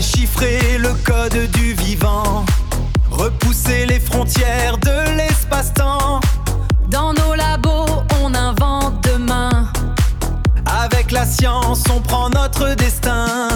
déchiffrer le code du vivant, repousser les frontières de l'espace-temps. Dans nos labos, on invente demain. Avec la science, on prend notre destin.